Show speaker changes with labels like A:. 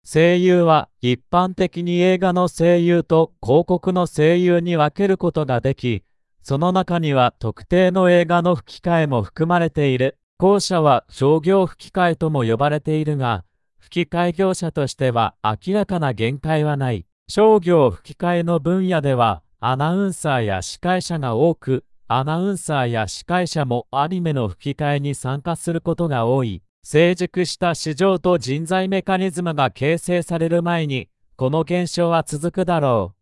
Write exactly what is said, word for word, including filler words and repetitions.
A: 声優は一般的に映画の声優と広告の声優に分けることができ、その中には特定の映画の吹き替えも含まれている。後者は商業吹き替えとも呼ばれているが、吹き替え業者としては明らかな限界はない。商業吹き替えの分野では、アナウンサーや司会者が多く、アナウンサーや司会者もアニメの吹き替えに参加することが多い。成熟した市場と人材メカニズムが形成される前に、この現象は続くだろう。